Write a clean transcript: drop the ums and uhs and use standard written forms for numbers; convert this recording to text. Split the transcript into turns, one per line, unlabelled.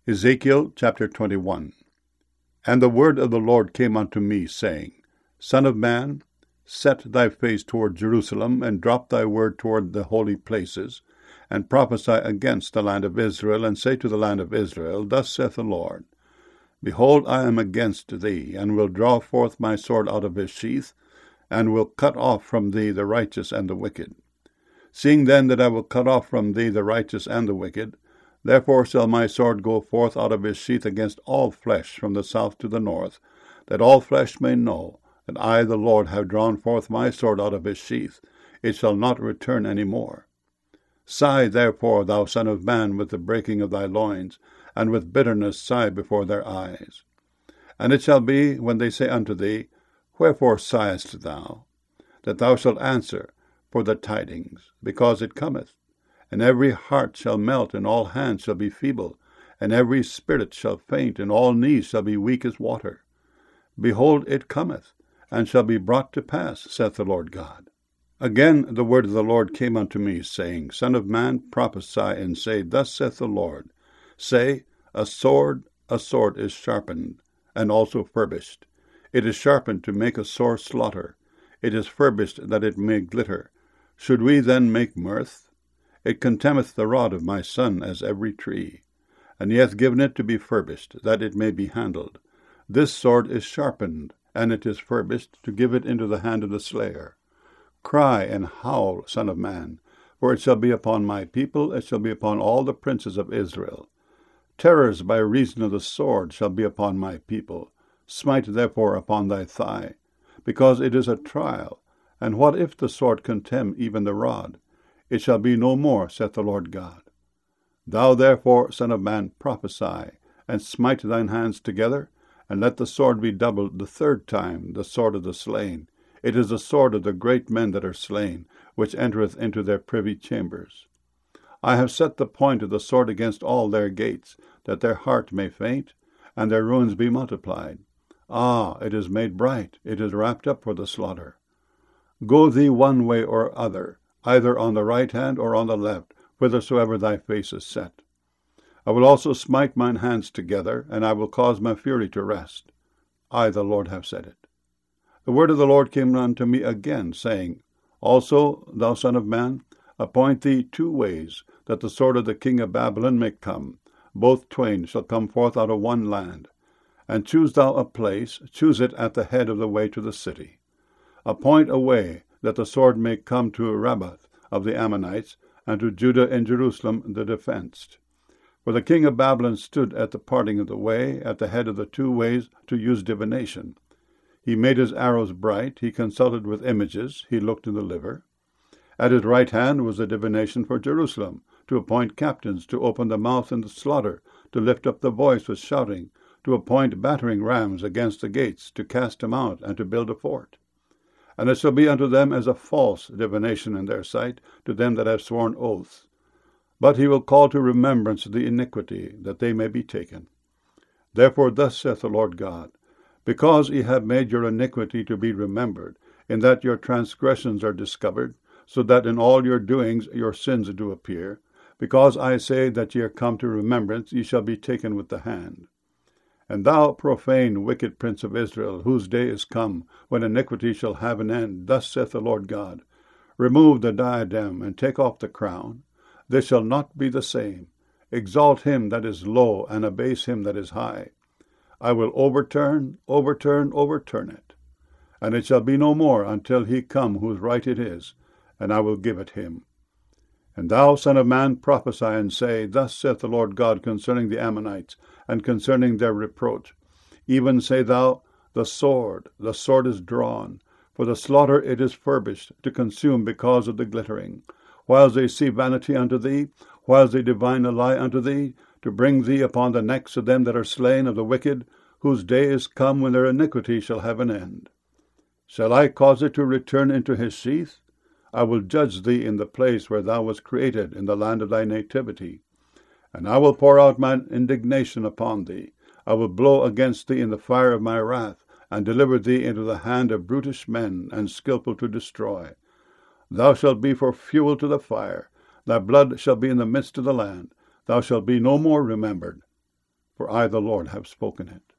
Ezekiel chapter 21. And the word of the Lord came unto me, saying, Son of man, set thy face toward Jerusalem, and drop thy word toward the holy places, and prophesy against the land of Israel, and say to the land of Israel, Thus saith the Lord, Behold, I am against thee, and will draw forth my sword out of his sheath, and will cut off from thee the righteous and the wicked. Seeing then that I will cut off from thee the righteous and the wicked, therefore shall my sword go forth out of his sheath against all flesh from the south to the north, that all flesh may know that I, the Lord, have drawn forth my sword out of his sheath. It shall not return any more. Sigh therefore, thou son of man, with the breaking of thy loins, and with bitterness sigh before their eyes. And it shall be, when they say unto thee, Wherefore sighest thou? That thou shalt answer, For the tidings, because it cometh. And every heart shall melt, and all hands shall be feeble, and every spirit shall faint, and all knees shall be weak as water. Behold, it cometh, and shall be brought to pass, saith the Lord God. Again the word of the Lord came unto me, saying, Son of man, prophesy, and say, Thus saith the Lord, Say, a sword is sharpened, and also furbished. It is sharpened to make a sore slaughter. It is furbished that it may glitter. Should we then make mirth? It contemneth the rod of my son as every tree, and he hath given it to be furbished, that it may be handled. This sword is sharpened, and it is furbished, to give it into the hand of the slayer. Cry and howl, son of man, for it shall be upon my people, it shall be upon all the princes of Israel. Terrors by reason of the sword shall be upon my people. Smite therefore upon thy thigh, because it is a trial. And what if the sword contemn even the rod? It shall be no more, saith the Lord God. Thou therefore, son of man, prophesy, and smite thine hands together, and let the sword be doubled the third time, the sword of the slain. It is the sword of the great men that are slain, which entereth into their privy chambers. I have set the point of the sword against all their gates, that their heart may faint, and their ruins be multiplied. Ah, it is made bright, it is wrapped up for the slaughter. Go thee one way or other, either on the right hand or on the left, whithersoever thy face is set. I will also smite mine hands together, and I will cause my fury to rest. I, the Lord, have said it. The word of the Lord came unto me again, saying, Also, thou son of man, appoint thee 2 ways, that the sword of the king of Babylon may come. Both twain shall come forth out of one land. And choose thou a place, choose it at the head of the way to the city. Appoint a way, that the sword may come to Rabbath of the Ammonites, and to Judah and Jerusalem the defenced. For the king of Babylon stood at the parting of the way, at the head of the 2 ways, to use divination. He made his arrows bright, he consulted with images, he looked in the liver. At his right hand was the divination for Jerusalem, to appoint captains, to open the mouth in the slaughter, to lift up the voice with shouting, to appoint battering rams against the gates, to cast them out, and to build a fort. And it shall be unto them as a false divination in their sight, to them that have sworn oaths. But he will call to remembrance the iniquity, that they may be taken. Therefore thus saith the Lord God, Because ye have made your iniquity to be remembered, in that your transgressions are discovered, so that in all your doings your sins do appear, because I say that ye are come to remembrance, ye shall be taken with the hand. And thou, profane, wicked prince of Israel, whose day is come, when iniquity shall have an end, thus saith the Lord God, Remove the diadem, and take off the crown. This shall not be the same. Exalt him that is low, and abase him that is high. I will overturn it. And it shall be no more until he come whose right it is, and I will give it him. And thou, son of man, prophesy, and say, Thus saith the Lord God concerning the Ammonites, and concerning their reproach. Even say thou, the sword is drawn. For the slaughter it is furbished, to consume because of the glittering. Whiles they see vanity unto thee, whiles they divine a lie unto thee, to bring thee upon the necks of them that are slain of the wicked, whose day is come when their iniquity shall have an end. Shall I cause it to return into his sheath? I will judge thee in the place where thou wast created, in the land of thy nativity. And I will pour out mine indignation upon thee. I will blow against thee in the fire of my wrath, and deliver thee into the hand of brutish men, and skillful to destroy. Thou shalt be for fuel to the fire. Thy blood shall be in the midst of the land. Thou shalt be no more remembered. for I the Lord have spoken it.